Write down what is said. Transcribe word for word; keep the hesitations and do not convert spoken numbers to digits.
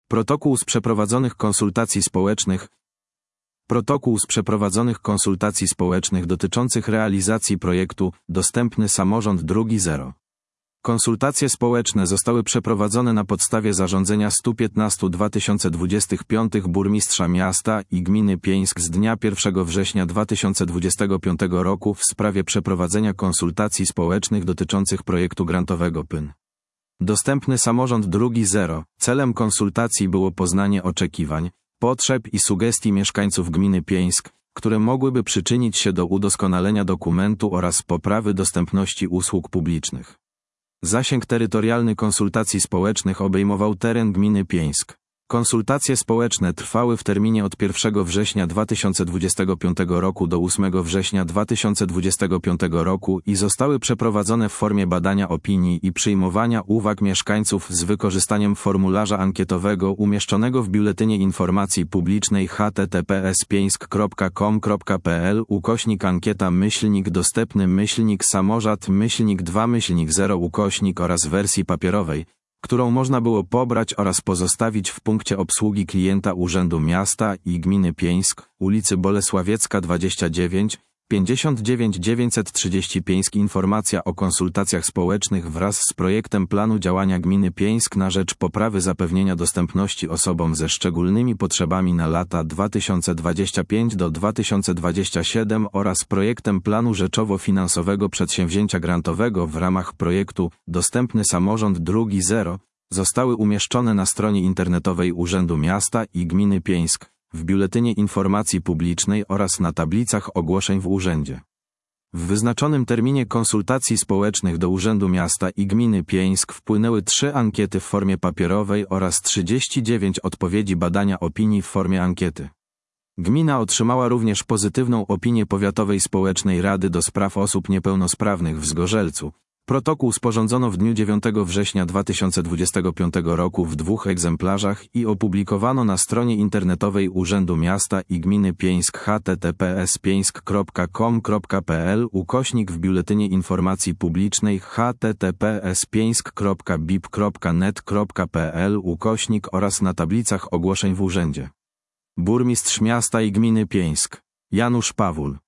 Protokół z przeprowadzonych konsultacji społecznych. Protokół z przeprowadzonych konsultacji społecznych dotyczących realizacji projektu Dostępny Samorząd drugi zero. Konsultacje społeczne zostały przeprowadzone na podstawie zarządzenia sto piętnaście dwa tysiące dwudziestego piątego burmistrza miasta i gminy Pieńsk z dnia pierwszego września dwa tysiące dwudziestego piątego roku w sprawie przeprowadzenia konsultacji społecznych dotyczących projektu grantowego P Y N. Dostępny Samorząd drugi zero. Celem konsultacji było poznanie oczekiwań, potrzeb i sugestii mieszkańców gminy Pieńsk, które mogłyby przyczynić się do udoskonalenia dokumentu oraz poprawy dostępności usług publicznych. Zasięg terytorialny konsultacji społecznych obejmował teren gminy Pieńsk. Konsultacje społeczne trwały w terminie od pierwszego września dwa tysiące dwudziestego piątego roku do ósmego września dwa tysiące dwudziestego piątego roku i zostały przeprowadzone w formie badania opinii i przyjmowania uwag mieszkańców z wykorzystaniem formularza ankietowego umieszczonego w Biuletynie Informacji Publicznej h t t p s pieńsk kropka com kropka p l ukośnik ankieta myślnik dostępny myślnik samorząd myślnik dwa myślnik zero ukośnik oraz wersji papierowej, którą można było pobrać oraz pozostawić w punkcie obsługi klienta Urzędu Miasta i Gminy Pieńsk, ulicy Bolesławiecka dwadzieścia dziewięć, pięćdziesiąt dziewięć dziewięćset trzydzieści Pieńsk. Informacja o konsultacjach społecznych wraz z projektem planu działania gminy Pieńsk na rzecz poprawy zapewnienia dostępności osobom ze szczególnymi potrzebami na lata dwa tysiące dwudziesty piąty do dwa tysiące dwudziestego siódmego oraz projektem planu rzeczowo-finansowego przedsięwzięcia grantowego w ramach projektu Dostępny Samorząd drugi zero zostały umieszczone na stronie internetowej Urzędu Miasta i Gminy Pieńsk, w Biuletynie Informacji Publicznej oraz na tablicach ogłoszeń w urzędzie. W wyznaczonym terminie konsultacji społecznych do Urzędu Miasta i Gminy Pieńsk wpłynęły trzy ankiety w formie papierowej oraz trzydzieści dziewięć odpowiedzi badania opinii w formie ankiety. Gmina otrzymała również pozytywną opinię Powiatowej Społecznej Rady do Spraw Osób Niepełnosprawnych w Zgorzelcu. Protokół sporządzono w dniu dziewiątego września dwa tysiące dwudziestego piątego roku w dwóch egzemplarzach i opublikowano na stronie internetowej Urzędu Miasta i Gminy Pieńsk h t t p s pieńsk kropka com kropka p l ukośnik w Biuletynie Informacji Publicznej h t t p s pieńsk kropka b i p kropka net kropka p l ukośnik oraz na tablicach ogłoszeń w urzędzie. Burmistrz Miasta i Gminy Pieńsk Janusz Pawul.